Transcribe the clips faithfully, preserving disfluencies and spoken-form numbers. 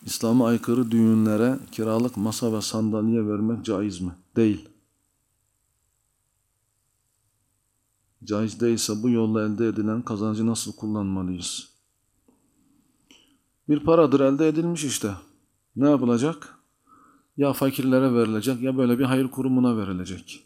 İslam'a aykırı düğünlere kiralık masa ve sandalye vermek caiz mi? Değil. Caiz değilse bu yolla elde edilen kazancı nasıl kullanmalıyız? Bir paradır elde edilmiş işte. Ne yapılacak? Ya fakirlere verilecek ya böyle bir hayır kurumuna verilecek.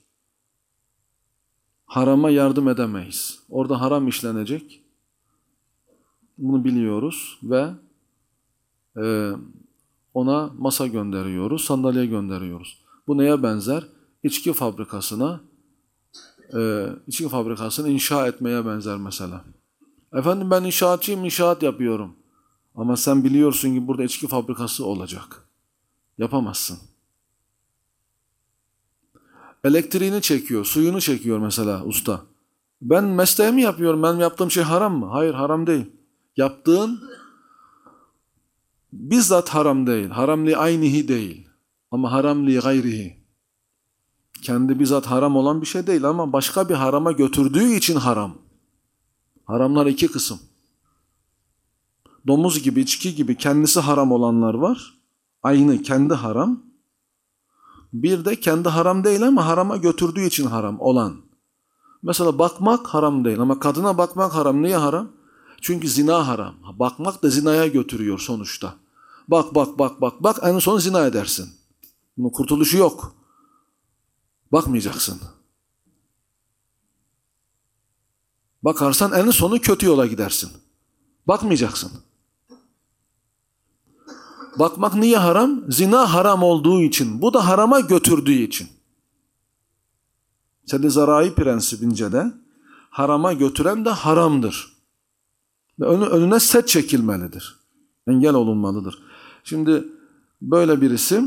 Harama yardım edemeyiz. Orada haram işlenecek. Bunu biliyoruz ve e, ona masa gönderiyoruz, sandalye gönderiyoruz. Bu neye benzer? İçki fabrikasına, e, içki fabrikasını inşa etmeye benzer mesela. Efendim ben inşaatçıyım, inşaat yapıyorum. Ama sen biliyorsun ki burada içki fabrikası olacak. Yapamazsın. Elektriğini çekiyor, suyunu çekiyor mesela usta. Ben mesleğimi yapıyorum, benim yaptığım şey haram mı? Hayır, haram değil. Yaptığın bizzat haram değil. Haram li aynihi değil. Ama haram li gayrihi. Kendi bizzat haram olan bir şey değil ama başka bir harama götürdüğü için haram. Haramlar iki kısım. Domuz gibi, içki gibi kendisi haram olanlar var. Aynı kendi haram. Bir de kendi haram değil ama harama götürdüğü için haram olan. Mesela bakmak haram değil ama kadına bakmak haram. Niye haram? Çünkü zina haram. Bakmak da zinaya götürüyor sonuçta. Bak bak bak bak bak en son zina edersin. Bunun kurtuluşu yok. Bakmayacaksın. Bakarsan en sonu kötü yola gidersin. Bakmayacaksın. Bakmak niye haram? Zina haram olduğu için. Bu da harama götürdüğü için. Sed-i Zarai prensibince de harama götüren de haramdır. Ve önü, önüne set çekilmelidir. Engel olunmalıdır. Şimdi böyle birisi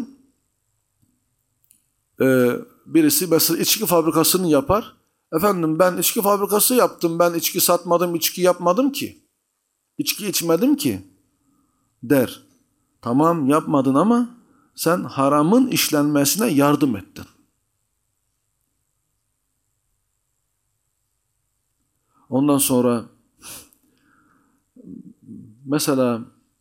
e, birisi mesela içki fabrikasını yapar. Efendim ben içki fabrikası yaptım. Ben içki satmadım, içki yapmadım ki. İçki içmedim ki der. Tamam yapmadın ama sen haramın işlenmesine yardım ettin. Ondan sonra mesela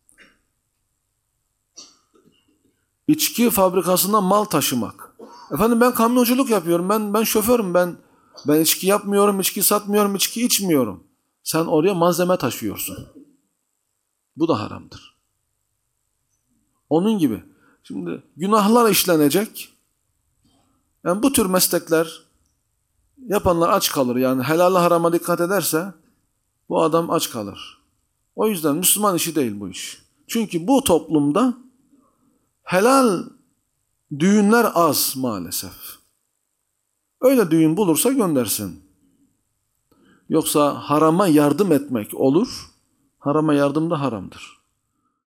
içki fabrikasına mal taşımak. Efendim ben kamyonculuk yapıyorum. Ben ben şoförüm. Ben ben içki yapmıyorum, içki satmıyorum, içki içmiyorum. Sen oraya malzeme taşıyorsun. Bu da haramdır. Onun gibi. Şimdi günahlar işlenecek. Yani bu tür meslekler yapanlar aç kalır. Yani helal harama dikkat ederse bu adam aç kalır. O yüzden Müslüman işi değil bu iş. Çünkü bu toplumda helal düğünler az maalesef. Öyle düğün bulursa göndersin. Yoksa harama yardım etmek olur. Harama yardım da haramdır.